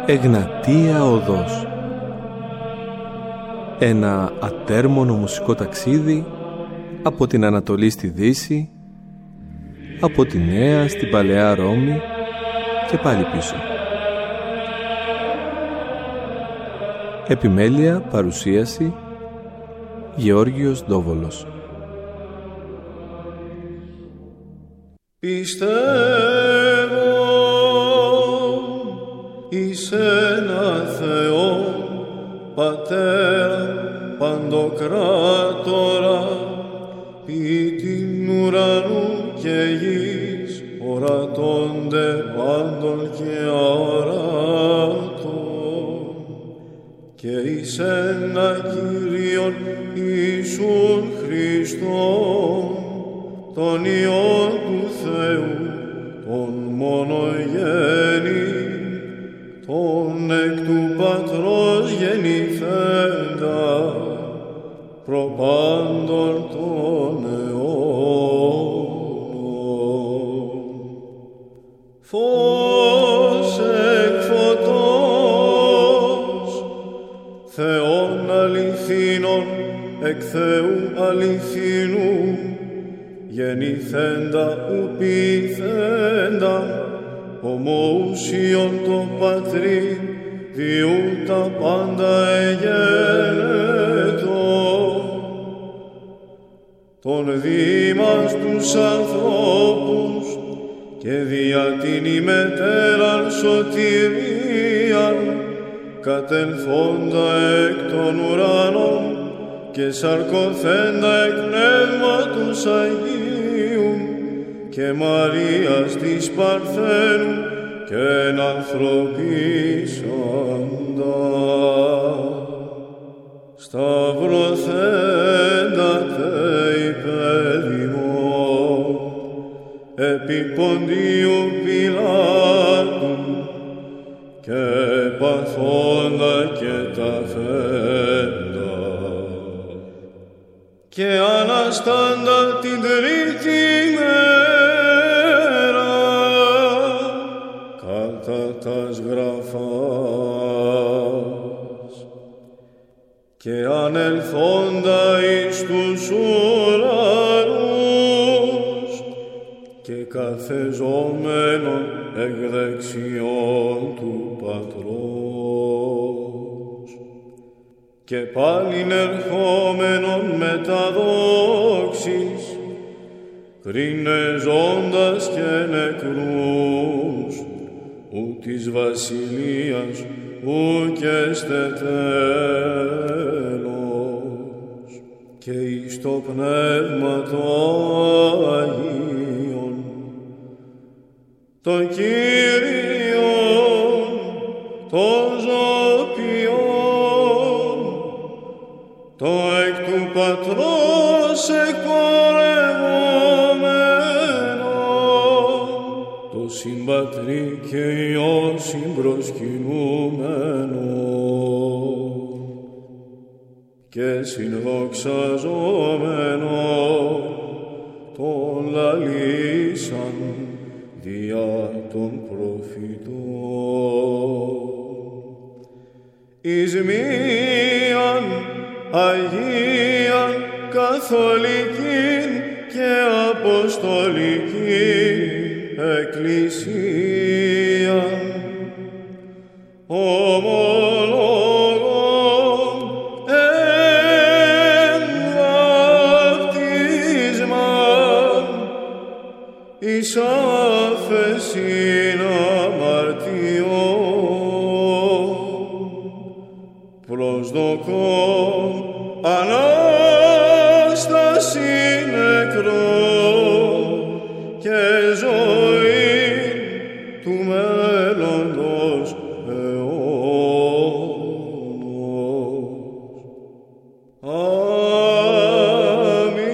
Εγνατία Οδός. Ένα ατέρμονο μουσικό ταξίδι από την Ανατολή στη Δύση, από τη Νέα στην Παλαιά Ρώμη και πάλι πίσω. Επιμέλεια, παρουσίαση, Γεώργιος Ντόβολος. Πιστεύω εις ένα Θεό, Πατέρα Παντοκράτορα, ποιητήν ουρανού και γης, ορατώνται πάντων και αόρατων, και εις ένα Κύριον Ιησούν Χριστόν, τον Υιόν του Θεού, τον μονογέννη, τον εκ του Πατρός γεννηθέντα, προπάντων των αιώνων. Φως εκ φωτός, Θεόν αληθινών, εκ Θεού αληθινού, γεννηθέντα ου ποιηθέντα, ομοούσιον το Πατρί, διού τα πάντα εγένετο. Τον δήμας τους ανθρώπους και δια την ημετέραν σωτηρίαν, κατελθόντα εκ των ουρανών και σαρκωθέντα εκ πνεύματος Αγίου και Μαρίας της Παρθένου και ενανθρωπίσαντα, σταυρωθέντα τε υπέρ ημών επί Ποντίου Πιλάτου και παθόντα και ταφέντα και αναστάντα την τρίτη μέρα κατά τας γραφάς και ανελθόντα εις τους ουρανούς και καθεζόμενον εκ δεξιών του Πατρός και πάλιν ερχόμενον με τα δόξης, κρίνε ζώντας και νεκρούς, ου της βασιλείας ου και στε τέλος, και εις το πνεύμα το Αγίον, το Κύριον, το ζωπιόν, το εκ του Πατρός εκπορευόμενο, το συμπατρί και Υιό συμπροσκυνούμενο και συνδοξαζόμενο τον λαλήσαν δια των προφητών εις μίαν Αγίαν Καθολικήν και Αποστολικήν Εκκλησίαν, ομολόγων εν βαπτισμάν εις άφεσιν αμαρτιών, προσδοκών Ανάσταση νεκρών και ζωή του μέλλοντος αιώνος. Αμήν.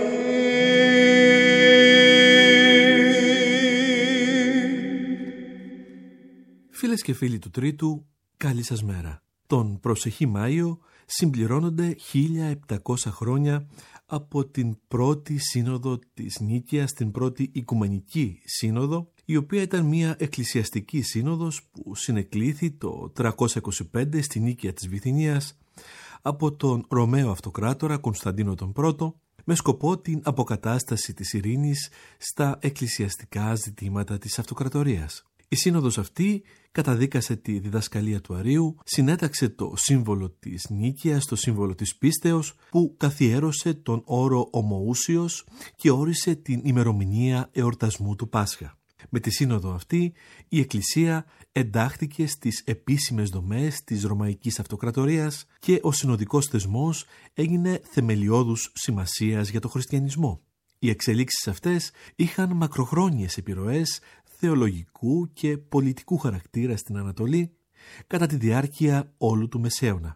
Φίλες και φίλοι του Τρίτου, καλή σας μέρα. Τον προσεχή Μάιο συμπληρώνονται 1700 χρόνια από την πρώτη σύνοδο της Νίκαιας, την πρώτη Οικουμενική Σύνοδο, η οποία ήταν μια εκκλησιαστική σύνοδος που συνεκλήθη το 325 στη Νίκαια της Βυθινίας από τον Ρωμαίο Αυτοκράτορα Κωνσταντίνο τον Πρώτο, με σκοπό την αποκατάσταση της ειρήνης στα εκκλησιαστικά ζητήματα της αυτοκρατορίας. Η σύνοδος αυτή καταδίκασε τη διδασκαλία του Αρείου, συνέταξε το σύμβολο της Νίκαιας, το σύμβολο της πίστεως, που καθιέρωσε τον όρο Ομοούσιος και όρισε την ημερομηνία εορτασμού του Πάσχα. Με τη σύνοδο αυτή η Εκκλησία εντάχθηκε στις επίσημες δομές της Ρωμαϊκής Αυτοκρατορίας και ο συνοδικός θεσμός έγινε θεμελιώδους σημασίας για το χριστιανισμό. Οι εξελίξεις αυτές είχαν μακροχρόνιες επιρροές θεολογικού και πολιτικού χαρακτήρα στην Ανατολή κατά τη διάρκεια όλου του Μεσαίωνα.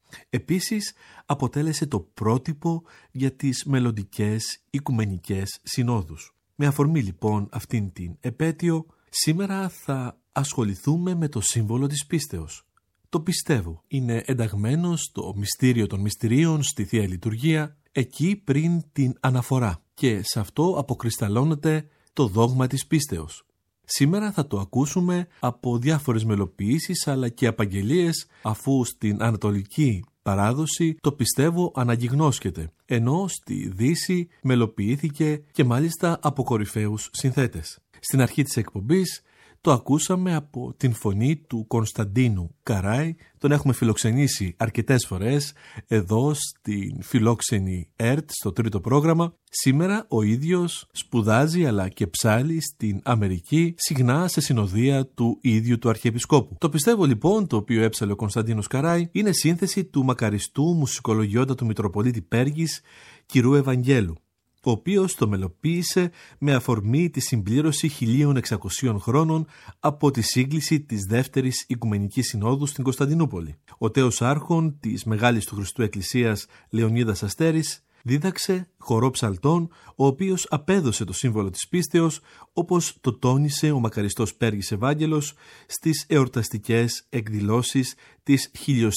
Επίσης αποτέλεσε το πρότυπο για τις μελλοντικές οικουμενικές συνόδους. Με αφορμή λοιπόν αυτήν την επέτειο, σήμερα θα ασχοληθούμε με το σύμβολο της πίστεως. Το πιστεύω είναι ενταγμένο στο μυστήριο των μυστηρίων, στη Θεία Λειτουργία, εκεί πριν την αναφορά, και σε αυτό αποκρισταλλώνεται το δόγμα της πίστεως. Σήμερα θα το ακούσουμε από διάφορες μελοποιήσεις αλλά και απαγγελίες, αφού στην ανατολική παράδοση το πιστεύω αναγιγνώσκεται, ενώ στη Δύση μελοποιήθηκε και μάλιστα από κορυφαίους συνθέτες. Στην αρχή της εκπομπής το ακούσαμε από την φωνή του Κωνσταντίνου Καράη, τον έχουμε φιλοξενήσει αρκετές φορές εδώ στην φιλόξενη ΕΡΤ, στο τρίτο πρόγραμμα. Σήμερα ο ίδιος σπουδάζει αλλά και ψάλλει στην Αμερική, συχνά σε συνοδεία του ίδιου του Αρχιεπισκόπου. Το πιστεύω λοιπόν, το οποίο έψαλε ο Κωνσταντίνος Καράη, είναι σύνθεση του μακαριστού μουσικολογιότατου Μητροπολίτη Πέργης κ. Ευαγγέλου, ο οποίος το μελοποίησε με αφορμή τη συμπλήρωση 1600 χρόνων από τη σύγκληση της Δεύτερης Οικουμενικής Συνόδου στην Κωνσταντινούπολη. Ο τέος άρχον της Μεγάλης του Χριστού Εκκλησίας Λεωνίδας Αστέρης δίδαξε χορό ψαλτών, ο οποίος απέδωσε το σύμβολο της πίστεως, όπως το τόνισε ο μακαριστός Πέργης Ευάγγελος στις εορταστικές εκδηλώσεις της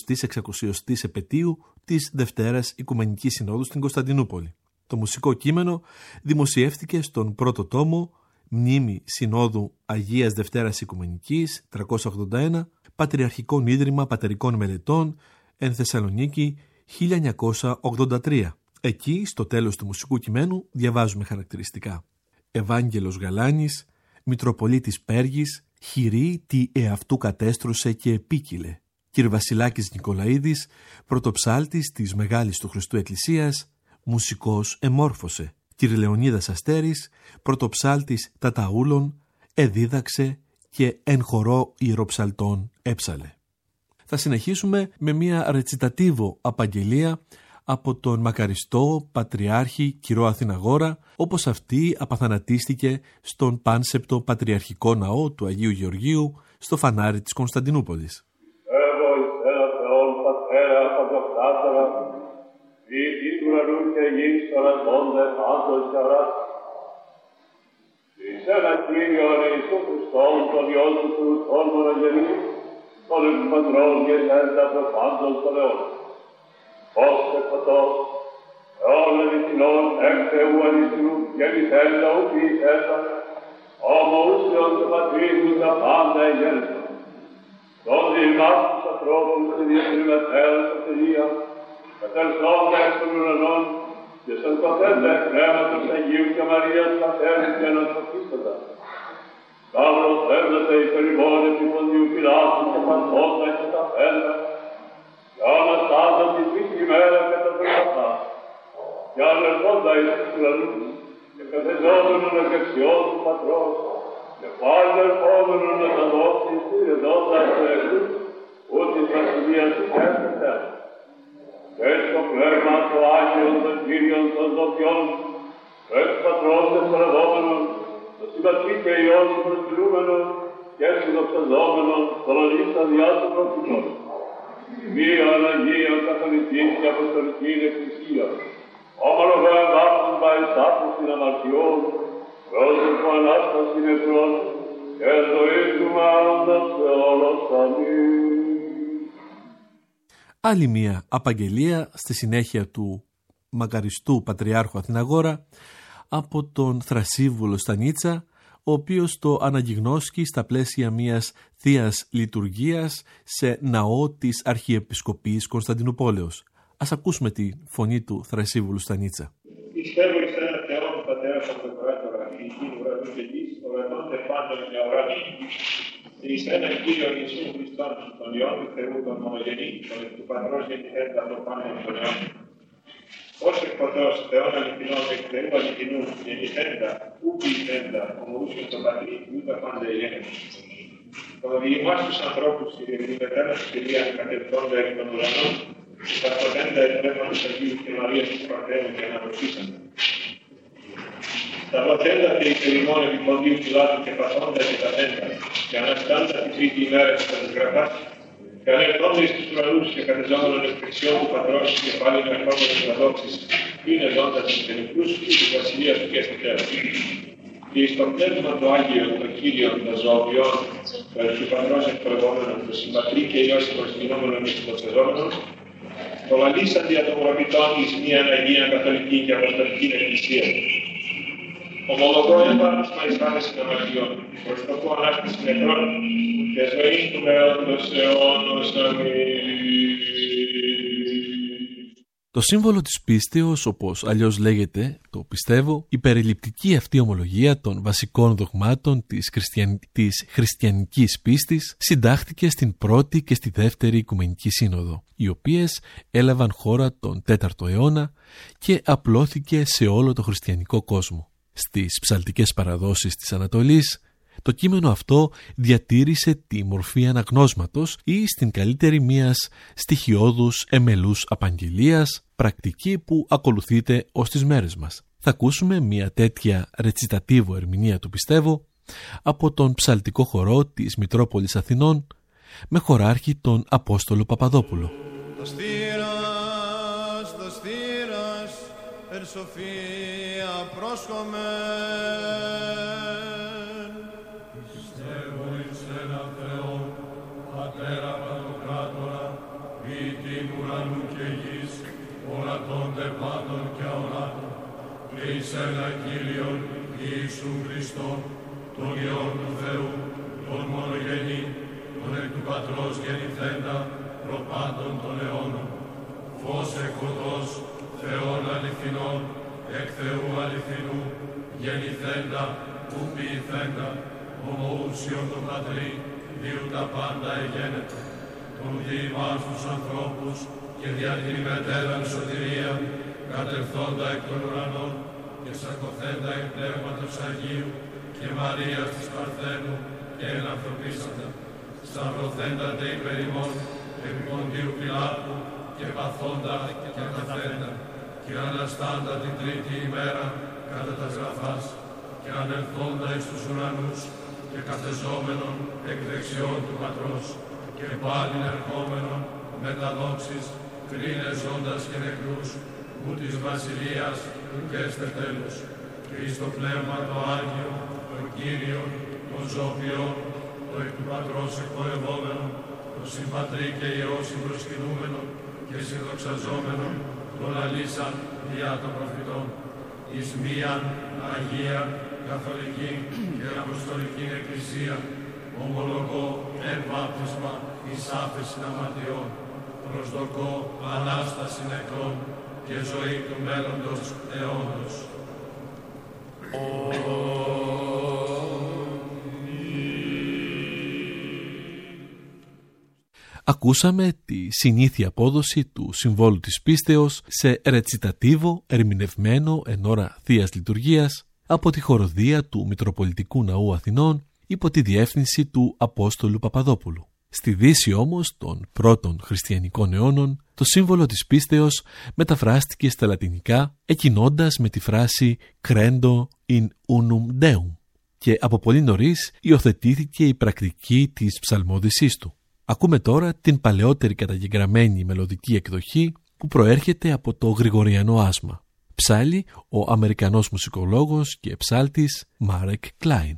1600ης επετείου της Δευτέρας Οικουμενικής Συνόδου στην Κωνσταντινούπολη. Το μουσικό κείμενο δημοσιεύτηκε στον πρώτο τόμο Μνήμη Συνόδου Αγίας Δευτέρας Οικουμενικής 381, Πατριαρχικών Ίδρυμα Πατερικών Μελετών, εν Θεσσαλονίκη 1983. Εκεί, στο τέλος του μουσικού κειμένου, διαβάζουμε χαρακτηριστικά. Ευάγγελος Γαλάνης, Μητροπολίτης Πέργης, χειρή τι εαυτού κατέστρωσε και επίκυλε. Κυρ Βασιλάκης Νικολαίδης, πρωτοψάλτης της Μεγάλης του Χριστού Εκκλησίας, μουσικός εμόρφωσε. Κυρ Λεωνίδας Αστέρης, πρωτοψάλτης Ταταούλων, εδίδαξε και εν χορό ιεροψαλτών έψαλε. Θα συνεχίσουμε με μια ρετσιτατίβο απαγγελία από τον μακαριστό Πατριάρχη Κυρό Αθηναγόρα, όπως αυτή απαθανατίστηκε στον πάνσεπτο Πατριαρχικό Ναό του Αγίου Γεωργίου στο φανάρι της Κωνσταντινούπολης. Poste patos, ole vitinon, ecte uanisu, gemitella upitella, homo usion patrigus a panda e gelso. Donde il mastus a tropus e dietri metel sateria, metel sonda extra non, de san cotella crematus e giuca Maria Paternis e non sofistata. Stavros evlete i peribone pipondiu Pilatus e pantonda e cetapella, Iana stata di tutti mera che ti prepara. Iana sonda e la luce, che te sono una creazione patrono, che parla il povero non la dosi, e donna e o ti trasvia su terra. Questo clermato agio del Girion Sandopion, questo patrono per l'uomo, lo si battite e io si prosperumano, che si lo salvano, con la lista di altro profitore. Mia Anagia Catholicizia Apostolichile Ecclesia, omolo verbatum bei status in amartion, prosum qua nastas in etron, et doetum andas solos amin. Άλλη μία απαγγελία στη συνέχεια του μακαριστού Πατριάρχου Αθηναγόρα από τον Θρασίβουλο Στανίτσα, ο οποίος το αναγιγνώσκει στα πλαίσια μιας θείας λειτουργίας σε ναό της Αρχιεπισκοπής Κωνσταντινουπόλεως. Ας ακούσουμε τη φωνή του Θρασίβουλου Στανίτσα. Πιστεύω εις έναν Θεό του Πατέρας Αυτοκράτορα, ηγήν ουρανού και γης, ουρανών τε πάντων και ουρανή, εις έναν Κύριο Ιησού Χριστόν, τον Υιόν του Θεού, τον μονογενή, τον εκ του Πατρός γεννηθέντα το πάνω των αιών. Ως εκ Πατρός Θεόν αληθινών, εκ Θεού αληθινού, γεννηθέντα, ου ποιηθέντα, ομοούσιον τον Πατρί, ούτα πάντα γέννη. Τον διημάς τους ανθρώπους, η μετέρα της Κυρίας κατευθώντα εκ των ουρανών, τα ποτέντα εμπνεύματος Αγίου και Μαρίας του Παρθένου και αναρωτήσαντα. Τα ποτέντα και οι περιμών επιποντίου Πιλάτου και παθώντα και τα τέντα, και αναστάντα τη τρίτη ημέρα της καταγραφάς, και ανερχόντα εις τους ουρανούς και κατεζόμενον εκ δεξιών του Πατρός και πάλι ερχόμενος να δόξεις, είναι ζώντας τους τελικούς και της βασιλείας του και στο τέλος. Και εις το πνεύμα το Άγιο, το Κύριο, το ζωοποιόν, το εκ του Πατρός εκπροευόμενον, το συμπατρί και Υιός προσκυνόμενον εις το ψευδόμενον, το λαλήσαν δια των προπητών εις μίαν Αγίαν Καθολική και Αποστολική Εκκλησία. Ομολογώ εμπάρτισμα εις θάλασσιν αμαρτιών, προστοκώ ανάκτηση νεκρών και ζωήν του μέλλοντος αιώνος. Αμήν. Το σύμβολο της πίστεως, όπως αλλιώς λέγεται, το πιστεύω, η περιληπτική αυτή ομολογία των βασικών δογμάτων της χριστιανικής πίστης συντάχθηκε στην πρώτη και στη δεύτερη Οικουμενική Σύνοδο, οι οποίες έλαβαν χώρα τον 4ο αιώνα και απλώθηκε σε όλο το χριστιανικό κόσμο. Στις ψαλτικές παραδόσεις της Ανατολής, το κείμενο αυτό διατήρησε τη μορφή αναγνώσματος ή στην καλύτερη μιας στοιχειώδους εμελούς απαγγελίας, πρακτική που ακολουθείται ως τις μέρες μας. Θα ακούσουμε μια τέτοια ρετσιτατίβο ερμηνεία του πιστεύω από τον ψαλτικό χορό της Μητρόπολης Αθηνών με χωράρχη τον Απόστολο Παπαδόπουλο. Το στήρας, εν σοφία πρόσχομεν. Πιστεύω εις έναν Θεό, Πατέρα Παντοκράτορα, ποιητή ουρανού και γης, ορατών τε πάντων και αοράτων, και εις έναν Κύριον Ιησού Χριστόν, τον Υιόν του Θεού, τον μονογενή, τον εκ του Πατρός γεννηθέντα, προπάντων των αιώνων, φως εκ οδός, Θεών αληθινών, εκ Θεού αληθινού, γεννηθέντα, ου ποιηθέντα, ομοούσιον τον Πατρί, διού τα πάντα εγένετο, τον διημάς τους ανθρώπους και δια την μετέραν σωτηρία, κατευθώντα εκ των ουρανών και σαρκωθέντα εκ πνεύματος Αγίου και Μαρίας της Παρθένου και ενανθρωπίσαντα, σταυρωθέντα τε υπερ ημών επί Ποντίου Πιλάτου και παθώντα και καταφέρντα και αναστάντα την τρίτη ημέρα κατά τα γραφάς και ανελθόντα εις τους ουρανούς και καθεζόμενον εκ δεξιών του Πατρός και πάλιν ερχόμενον με τα δόξης κρίνες ζώντας και νεκρούς ου της βασιλείας του και στε τέλους και εις το πνεύμα το Άγιο, το Κύριο, τον ζωοποιόν, το εκ του Πατρός εκπορευόμενον, το συμπατρί και Υιό συμπροσκυνούμενον και συνδοξαζόμενον, το λαλήσαν διά των προφητών, εις μίαν Αγία, Καθολική και Αποστολική Εκκλησία, ομολογώ εν βάπτισμα εις άφεση αμαρτιών, προσδοκώ Ανάσταση νεκρών και ζωή του μέλλοντος αιώνος. Ακούσαμε τη συνήθεια απόδοση του συμβόλου της πίστεως σε ρετσιτατίβο ερμηνευμένο εν ώρα Θείας Λειτουργίας από τη χοροδία του Μητροπολιτικού Ναού Αθηνών υπό τη διεύθυνση του Απόστολου Παπαδόπουλου. Στη Δύση όμως των πρώτων χριστιανικών αιώνων το σύμβολο της πίστεως μεταφράστηκε στα λατινικά εκκινώντας με τη φράση «Credo in unum Deum» και από πολύ νωρίς υιοθετήθηκε η πρακτική της ψαλμόδησής του. Ακούμε τώρα την παλαιότερη καταγεγραμμένη μελωδική εκδοχή που προέρχεται από το Γρηγοριανό άσμα. Ψάλλει ο Αμερικανός μουσικολόγος και ψάλτης Μάρεκ Κλάιν.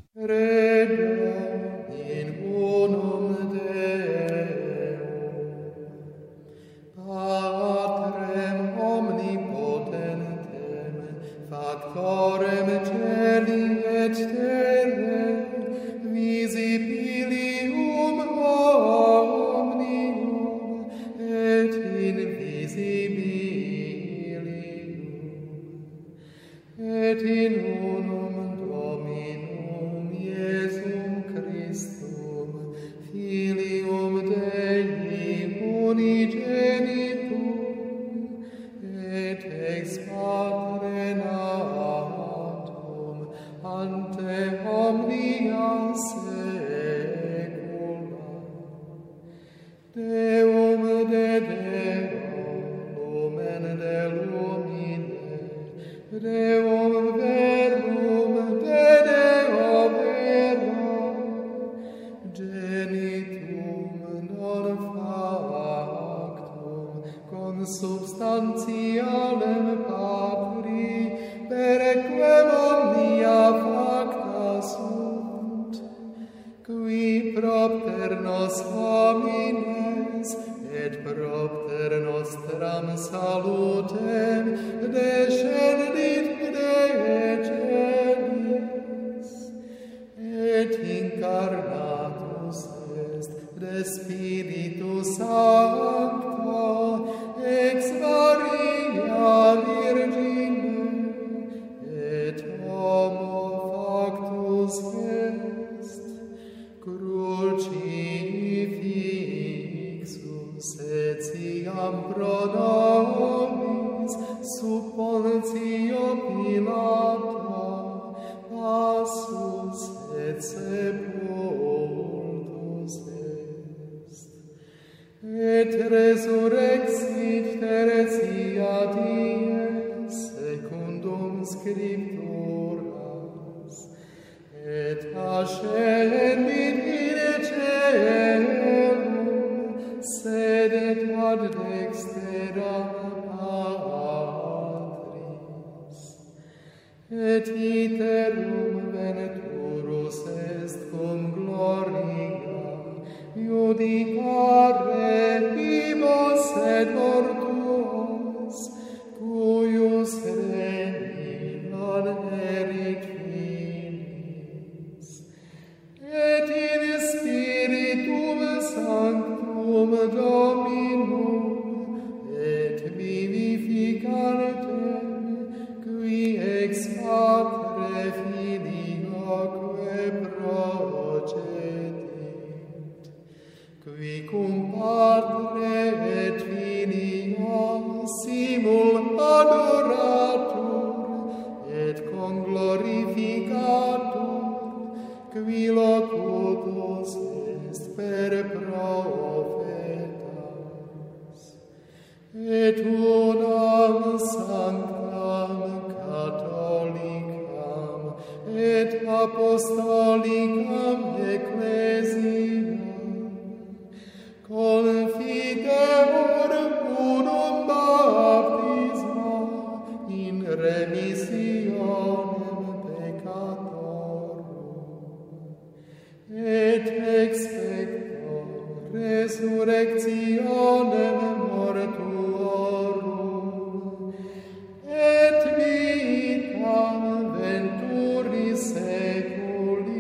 terre visibilium omnium et invisibilium et in unum Dominum Iesum Christum Filium Dei unigenitum et ex Patre natum ante omnia saecula Deum de Deo lumen de lumine Deum verbum de Deo vera genitum non factum consubstantialem Patri perequem omnia facta sunt qui propter nos homines et propter nostram salutem descendit de celis et incarnatus est de Spiritus Sancta ex Maria Virgine et homo factus est crucifixus etiam pro nobis sub Pontio Pilato passus et sepultus est et resurrexit tertia die secundum scripturas et ascendit in caelum sedet ad dextera Patris et iterum veneturus est cum gloria judicare vivos et mortuos cuius regni non erit finis et in spiritum sanctum Dominum et vivificantem qui ex Patre Filioque procedet qui cum Patre et Filio simul adoratur et conglorificatur qui locutus est per prophetas et unam sanctam catholicam et apostolicam ecclesiam confideur unum baptisma in remissionem peccatorum et expector resurrectionem mortuorum et vitam venturis seculi.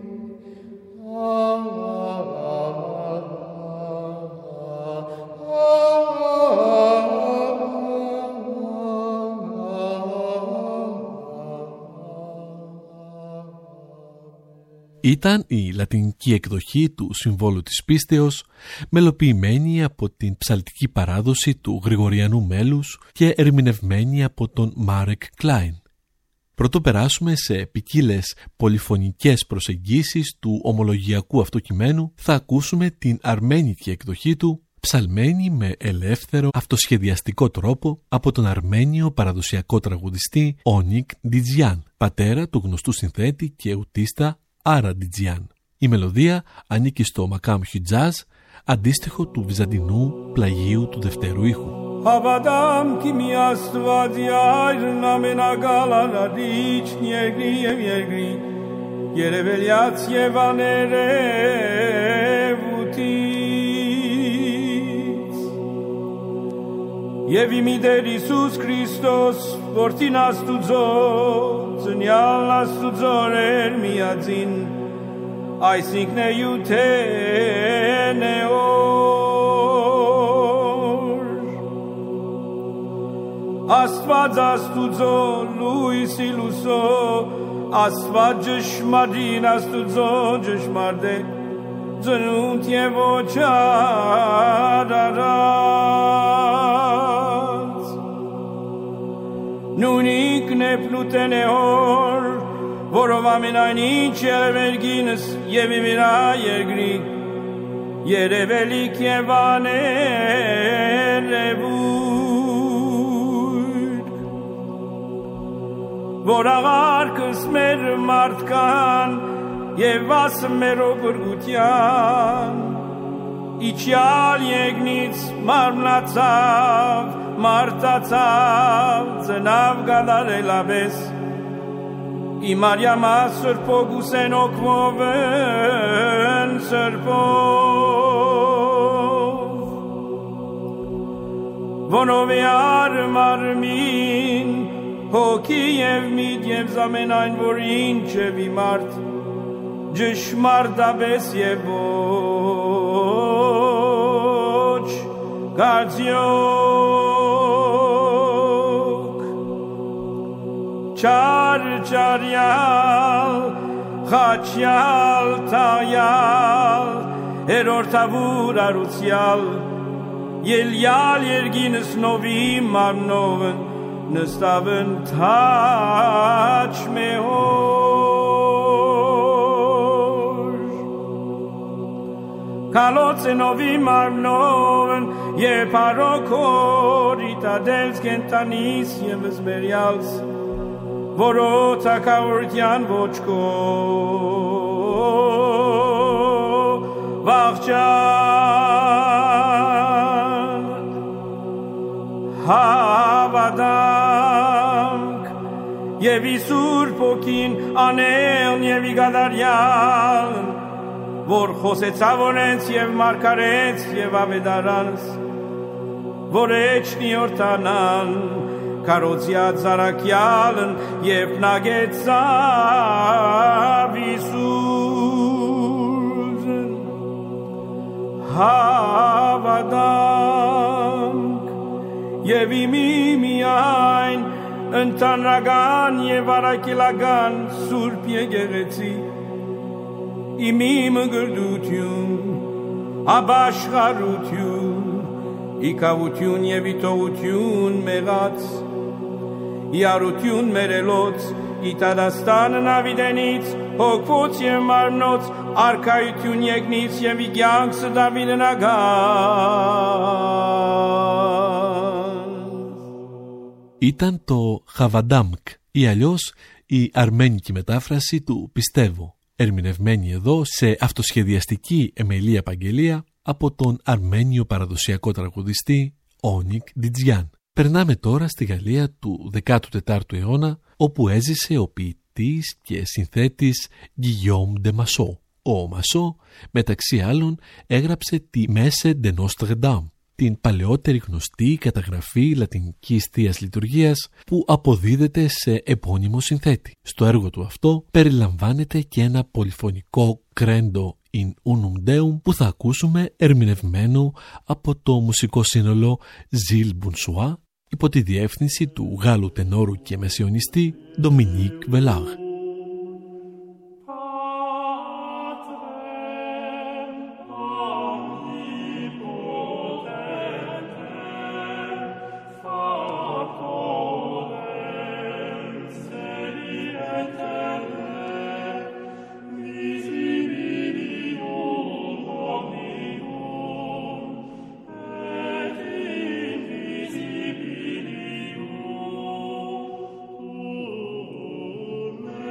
Ήταν η λατινική εκδοχή του Συμβόλου της Πίστεως, μελοποιημένη από την ψαλτική παράδοση του Γρηγοριανού μέλους και ερμηνευμένη από τον Μάρεκ Κλάιν. Πρωτού περάσουμε σε ποικίλες πολυφωνικές προσεγγίσεις του ομολογιακού αυτού κειμένου, θα ακούσουμε την αρμένικη εκδοχή του, ψαλμένη με ελεύθερο αυτοσχεδιαστικό τρόπο από τον αρμένιο παραδοσιακό τραγουδιστή Όνικ Ντιτζιάν, πατέρα του γνωστού συνθέτη και ουτίστα Άρα Ντιτζιάν. Η μελωδία ανήκει στο Μακάμ Χιτζάζ, αντίστοιχο του βυζαντινού πλαγίου του δευτέρου ήχου. Հավատամ քիմի Աստված Այրն ամենագալարիչ երկրի և երկրի երևելյաց և աներևութից և իմիդեր Իսուս Քրիստոս որդին Աստուծոց ծնյալ աստուծորեր միածին, այսինքն է յութեն է օր։ Աստված աստուծո լույսի լուսո, Աստված ճշմարին աստուծո ճշմարտ է, ծնունդ և ոչ արարած։ Նույնիկն է պլուտեն է օր, որով ամենայն ինչ երևերգինս և իմիրա երգրի, երևելիք և աներևույթ, որ աղարկս մեր մարդկան և ասը մեր օգրգության, իչյալ եգնից մարմնացավ, մարտացավ, ծնավ գադարելապես, Իմարյամա սրպոգուս են օկվովն սրպով, Որով է արմարմին, հոգի և միտ և զամենայն, որ ինչ է վիմարդ, Ջշմարտապես և ոչ կարծյոք, Չարչարյալ, խաչյալ, տաղյալ, հերորդավուր արուցյալ, Ելյալ երգինս նովի մարմնովն, նստավն թաչ մեհոր, Կալոց է նովի մարմնովն, Եվ հարոքոր իտադելց կենտանիս և զբերյալս, Որոց ակավորության ոչքո վաղճան, Հավադանք և իսուր պոքին անելն և իգադարյալն, որ խոսեցավորեց և մարգարեց և ավետարանս, որ էչնի որդանան, Կարոծյատ զարակյալն և նագեցավ Իսուսն, Հավադանք և իմիմիայն ընտանրական և արակելական սուրբ եկեղեցի, իմիմ գրդություն, աբաշխարություն, իկավություն և իտողություն մեղած, իարություն մերելոց, իտադաստանն ավիդենից, հոգվոց և մարմնոց, արկայություն եկնից և իգյանքսը Դավիդն ագանց. Ήταν το Χαβαντάμκ ή αλλιώς η αρμένικη μετάφραση του «Πιστεύω», ερμηνευμένη εδώ σε αυτοσχεδιαστική εμελή απαγγελία από τον αρμένιο παραδοσιακό τραγουδιστή Όνικ Ντιτζιάν. Περνάμε τώρα στη Γαλλία του 14ου αιώνα, όπου έζησε ο ποιητής και συνθέτης Guillaume de Massot. Ο Μασό, μεταξύ άλλων, έγραψε τη Messe de Notre Dame, την παλαιότερη γνωστή καταγραφή λατινικής Θείας Λειτουργίας που αποδίδεται σε επώνυμο συνθέτη. Στο έργο του αυτό περιλαμβάνεται και ένα πολυφωνικό κρέντο in unum deum που θα ακούσουμε ερμηνευμένο από το μουσικό σύνολο Gilles Bonsoir υπό τη διεύθυνση του Γάλλου τενόρου και μεσαιωνιστή Dominique Vellard. Amen.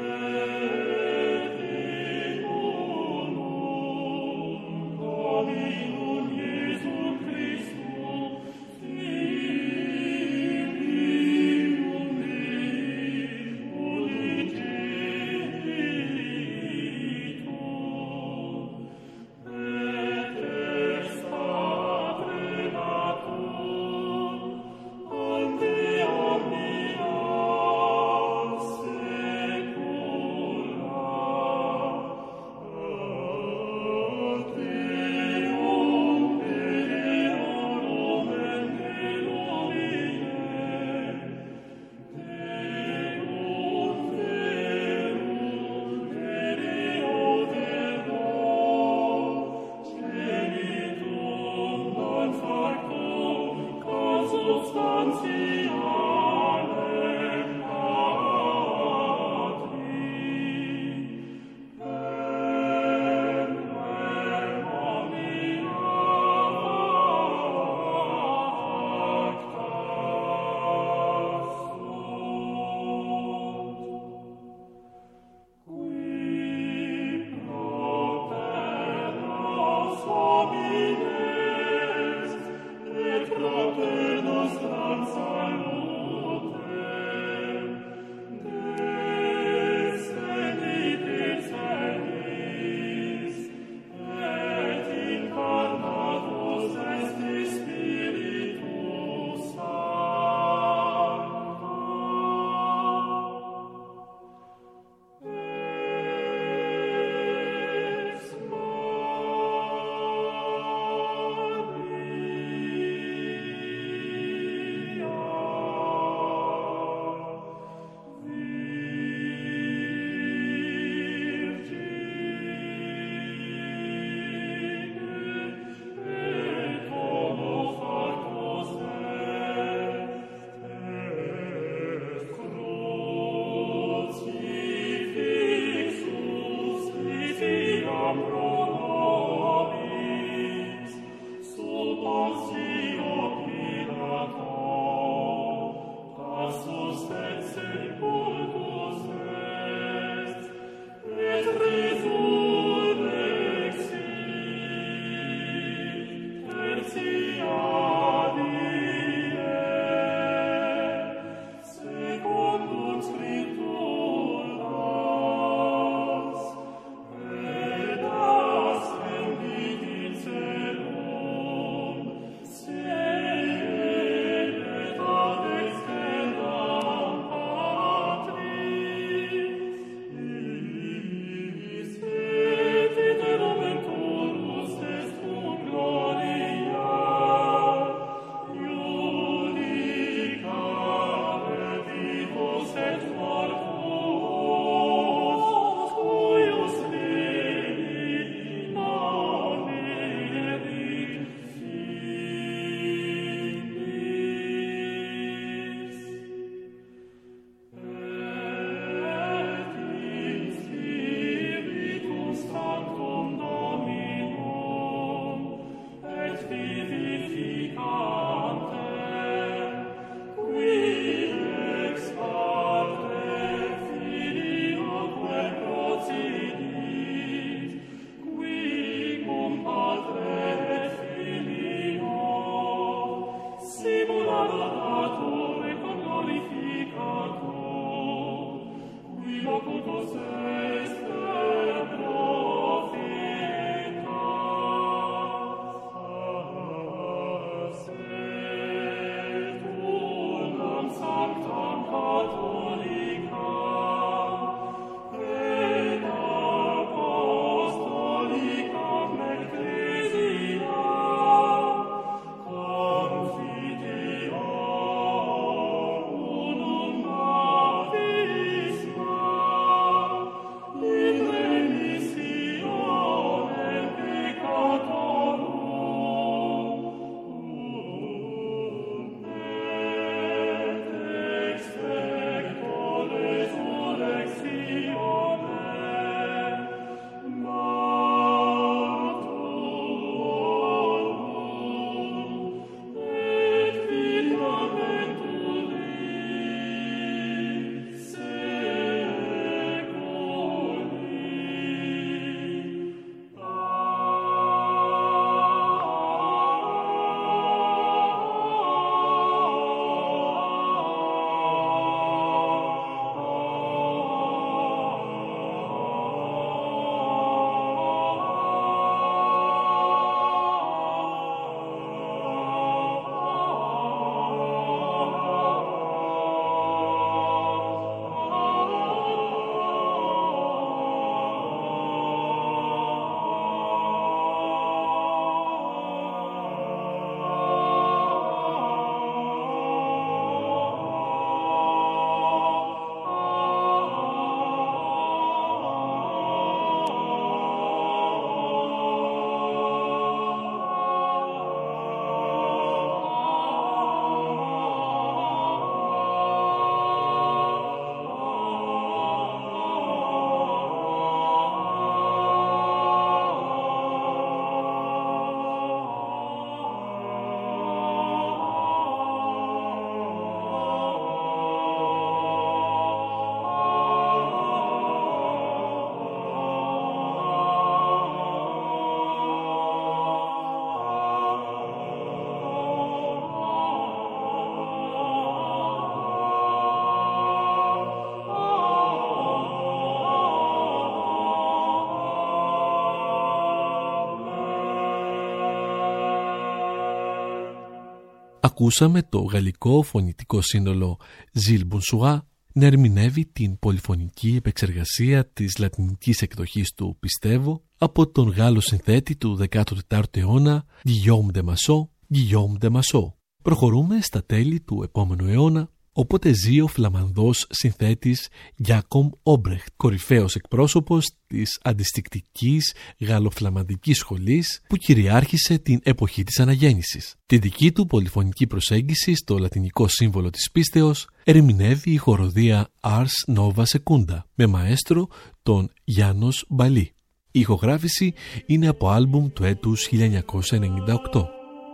Ακούσαμε το γαλλικό φωνητικό σύνολο Ζιλ Μπονσουά να ερμηνεύει την πολυφωνική επεξεργασία της λατινικής εκδοχής του «Πιστεύω» από τον Γάλλο συνθέτη του 14ου αιώνα Guillaume de Massot. Προχωρούμε στα τέλη του επόμενου αιώνα, οπότε ζει ο Φλαμανδός συνθέτης Γιάκομ Όμπρεχτ, κορυφαίος εκπρόσωπος της αντιστικτικής γαλλοφλαμανδικής σχολής που κυριάρχησε την εποχή της Αναγέννησης. Τη δική του πολυφωνική προσέγγιση στο λατινικό σύμβολο της πίστεως ερμηνεύει η χοροδία Ars Nova Secunda με μαέστρο τον Γιάννος Μπαλή. Η ηχογράφηση είναι από άλμπουμ του έτους 1998.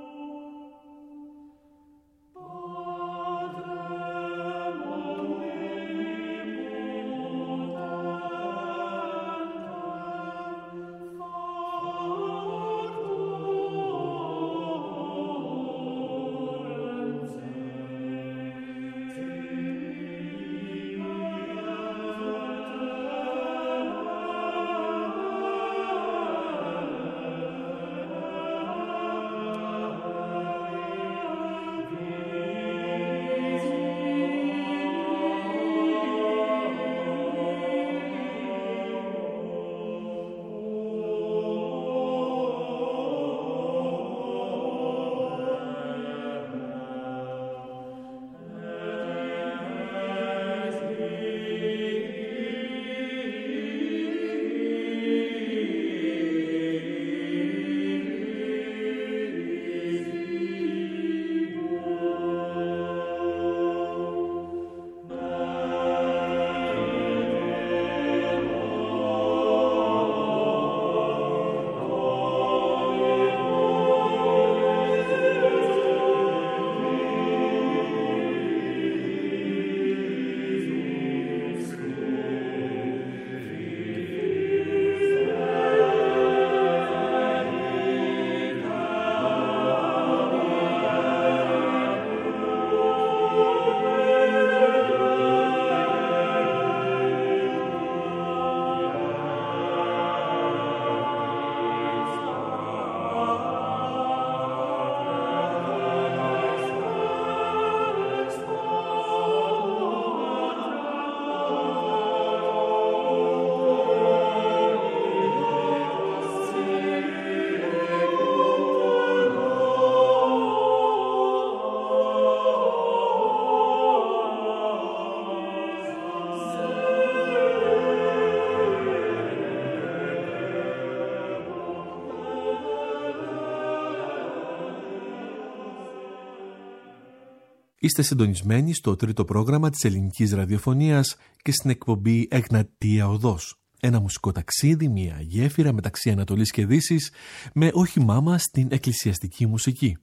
Είστε συντονισμένοι στο τρίτο πρόγραμμα της ελληνικής ραδιοφωνίας και στην εκπομπή Εγνατία Οδός. Ένα μουσικό ταξίδι, μια γέφυρα μεταξύ Ανατολής και Δύσης με όχημά μας στην εκκλησιαστική μουσική.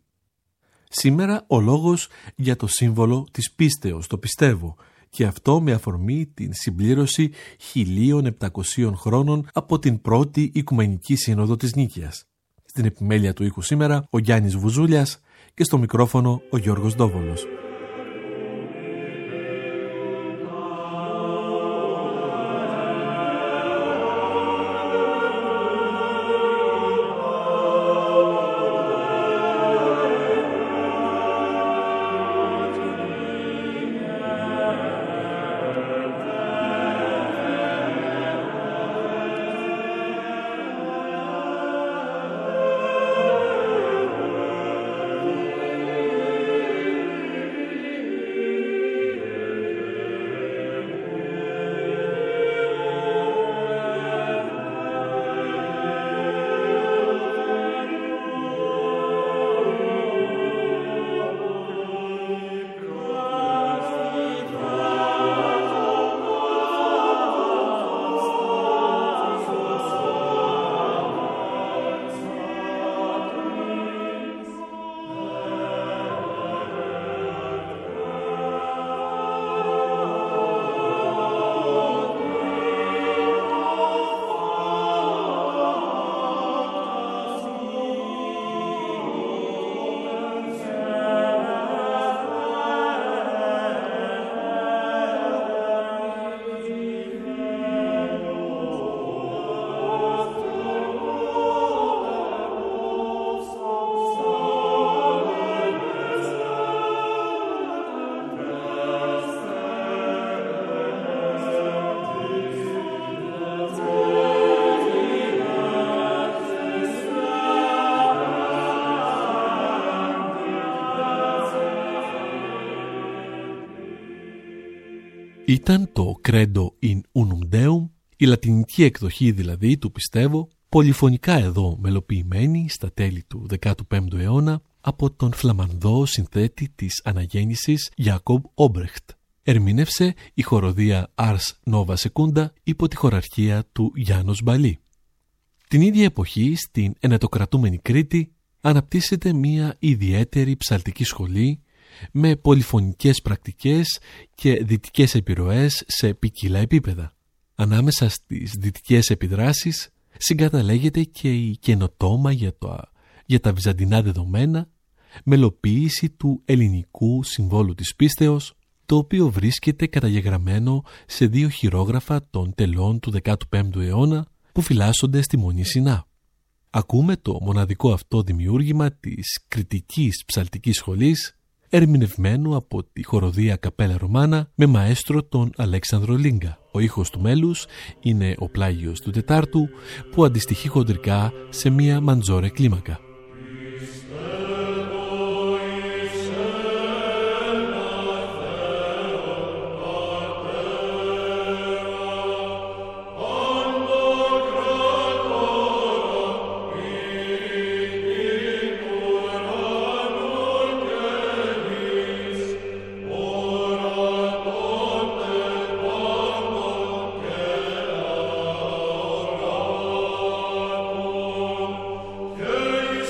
Σήμερα ο λόγος για το σύμβολο της πίστεως, το πιστεύω, και αυτό με αφορμή την συμπλήρωση 1700 χρόνων από την πρώτη Οικουμενική Σύνοδο της Νίκαιας. Στην επιμέλεια του ήχου σήμερα ο Γιάννης Βουζούλιας και στο μικρόφωνο ο Γιώργος Ντόβολος. Ήταν το Credo in Unum Deum, η λατινική εκδοχή δηλαδή του πιστεύω, πολυφωνικά εδώ μελοποιημένη στα τέλη του 15ου αιώνα από τον φλαμανδό συνθέτη της αναγέννησης Jacob Obrecht. Ερμήνευσε η χοροδία Ars Nova Secunda υπό τη χοραρχία του Γιάννος Μπαλή. Την ίδια εποχή στην ενατοκρατούμενη Κρήτη αναπτύσσεται μια ιδιαίτερη ψαλτική σχολή με πολυφωνικές πρακτικές και δυτικές επιρροές σε ποικίλα επίπεδα. Ανάμεσα στις δυτικές επιδράσεις συγκαταλέγεται και η καινοτόμα για τα βυζαντινά δεδομένα μελοποίηση του ελληνικού συμβόλου της πίστεως, το οποίο βρίσκεται καταγεγραμμένο σε 2 χειρόγραφα των τελών του 15ου αιώνα που φυλάσσονται στη Μονή Σινά. Ακούμε το μοναδικό αυτό δημιούργημα της κριτικής ψαλτικής σχολής, ερμηνευμένο από τη χοροδία Καπέλα Ρωμάνα με μαέστρο τον Αλέξανδρο Λίγκα. Ο ήχος του μέλους είναι ο πλάγιος του Τετάρτου, που αντιστοιχεί χοντρικά σε μία μαντζόρε κλίμακα. Yeah.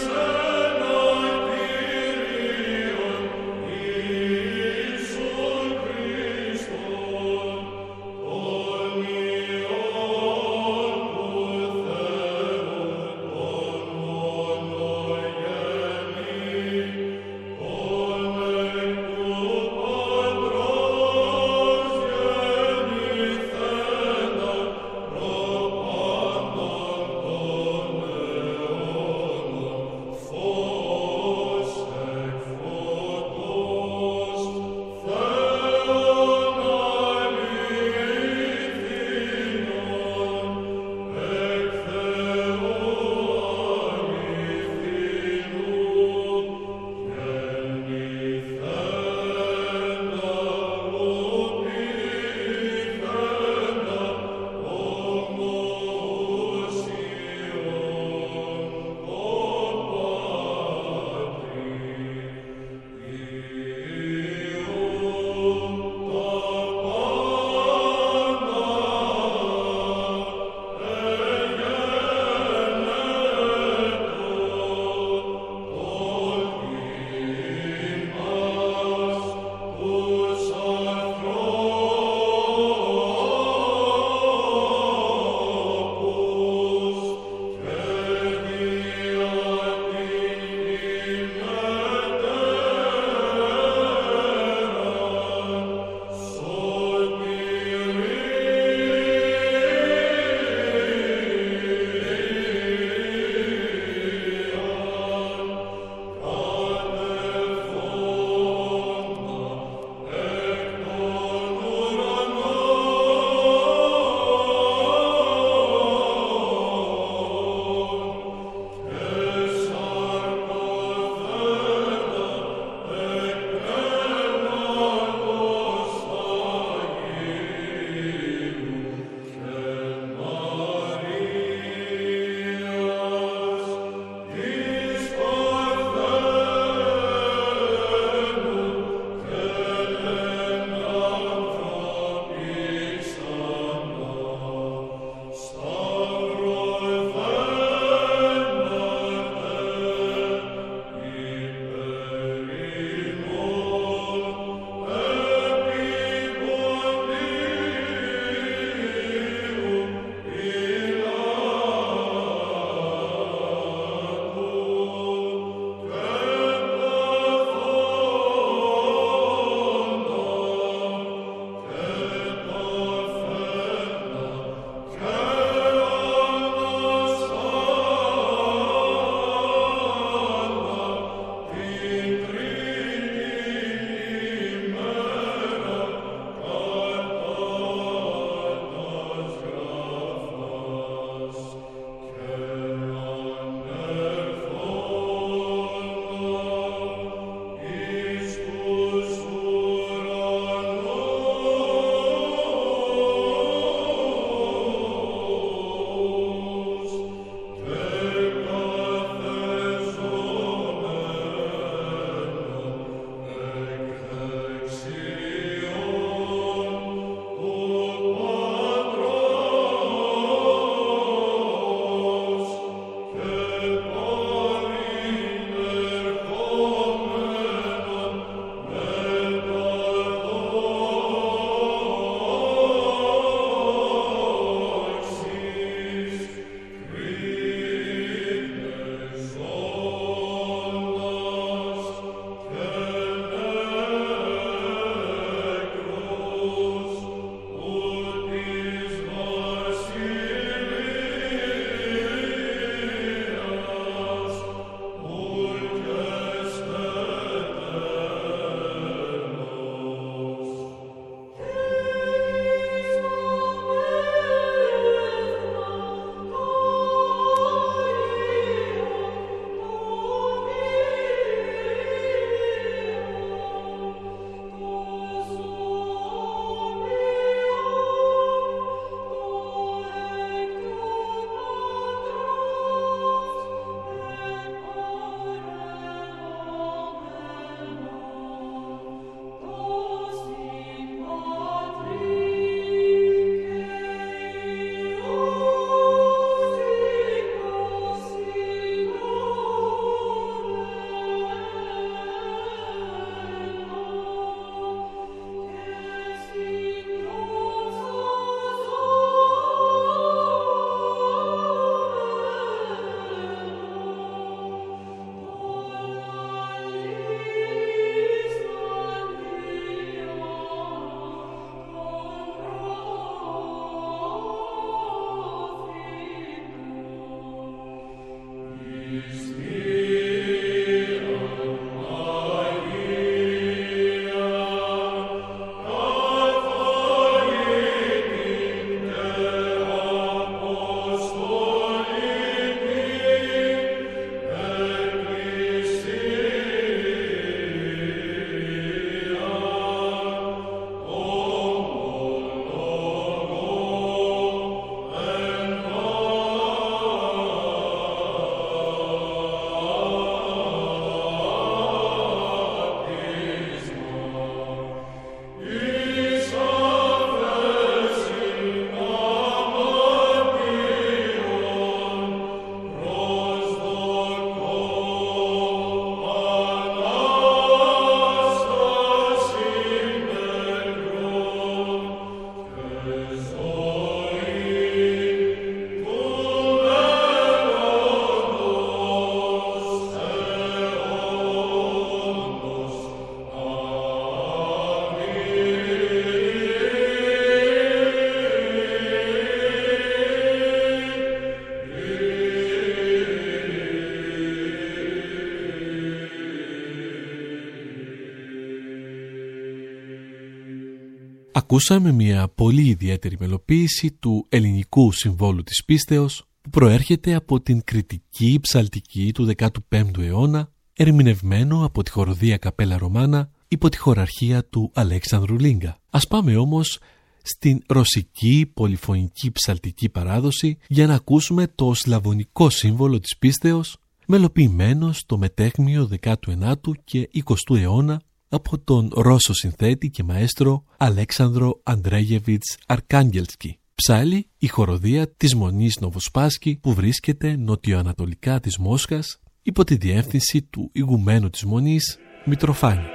Ακούσαμε μια πολύ ιδιαίτερη μελοποίηση του ελληνικού συμβόλου της πίστεως που προέρχεται από την κριτική ψαλτική του 15ου αιώνα, ερμηνευμένο από τη χοροδία Καπέλα Ρωμάνα υπό τη χοραρχία του Αλέξανδρου Λίγκα. Ας πάμε όμως στην ρωσική πολυφωνική ψαλτική παράδοση για να ακούσουμε το σλαβωνικό σύμβολο της πίστεως, μελοποιημένο στο μετέχμιο 19ου και 20ου αιώνα από τον Ρώσο συνθέτη και μαέστρο Αλέξανδρο Αντρέγεβιτς Αρκάγγελσκι. Ψάλλει η χοροδία της Μονής Νοβοσπάσκι που βρίσκεται νοτιοανατολικά της Μόσχας υπό τη διεύθυνση του ηγουμένου της Μονής Μητροφάνη.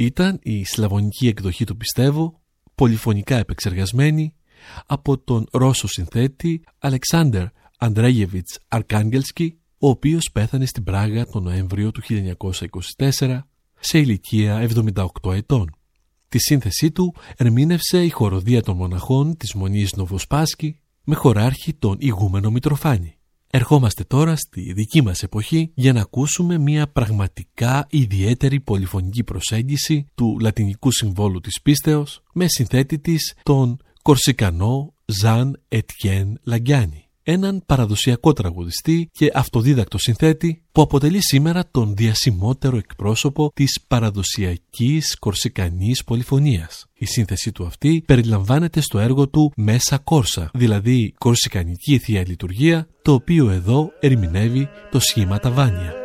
Ήταν η σλαβωνική εκδοχή του Πιστεύω, πολυφωνικά επεξεργασμένη από τον Ρώσο συνθέτη Αλεξάνδερ Αντρέγεβιτς Αρκάγγελσκι, ο οποίος πέθανε στην Πράγα τον Νοέμβριο του 1924 σε ηλικία 78 ετών. Τη σύνθεσή του ερμήνευσε η χοροδία των μοναχών της Μονής Νοβοσπάσκη με χωράρχη τον ηγούμενο Μητροφάνη. Ερχόμαστε τώρα στη δική μας εποχή για να ακούσουμε μια πραγματικά ιδιαίτερη πολυφωνική προσέγγιση του λατινικού συμβόλου της πίστεως με συνθέτη της τον Κορσικανό Ζαν Ετιέν Λαγκιάνι, έναν παραδοσιακό τραγουδιστή και αυτοδίδακτο συνθέτη που αποτελεί σήμερα τον διασημότερο εκπρόσωπο της παραδοσιακής κορσικανής πολυφωνίας. Η σύνθεσή του αυτή περιλαμβάνεται στο έργο του Μέσα Κόρσα, δηλαδή κορσικανική θεία λειτουργία, το οποίο εδώ ερμηνεύει το σχήμα Ταβάνια.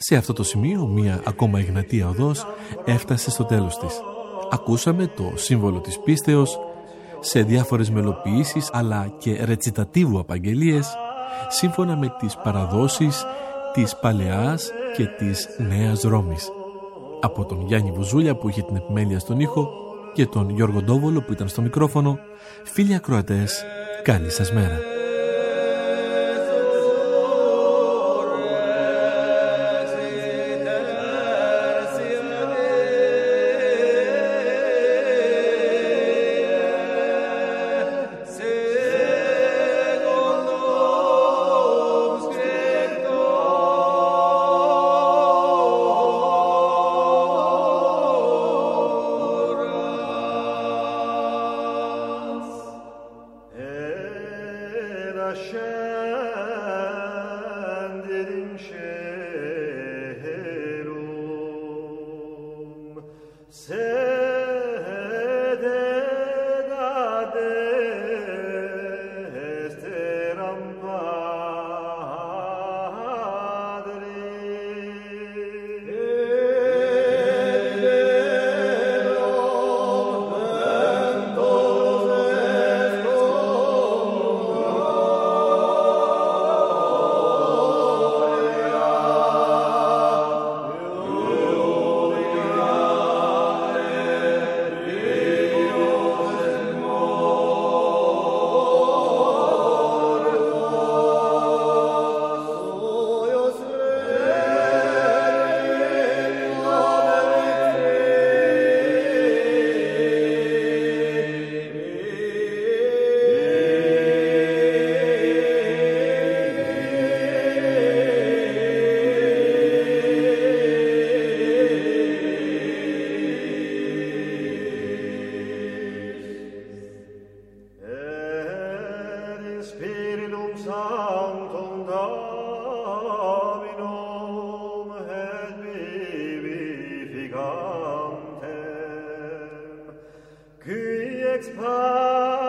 Σε αυτό το σημείο μια ακόμα Ιγνατία οδός έφτασε στο τέλος της. Ακούσαμε το σύμβολο της πίστεως σε διάφορες μελοποιήσεις αλλά και ρετσιτατίβου απαγγελίες σύμφωνα με τις παραδόσεις της Παλαιάς και της Νέας Ρώμης. Από τον Γιάννη Βουζούλια που είχε την επιμέλεια στον ήχο και τον Γιώργο Ντόβολο που ήταν στο μικρόφωνο, φίλοι ακροατές, καλή σας μέρα. Qui expat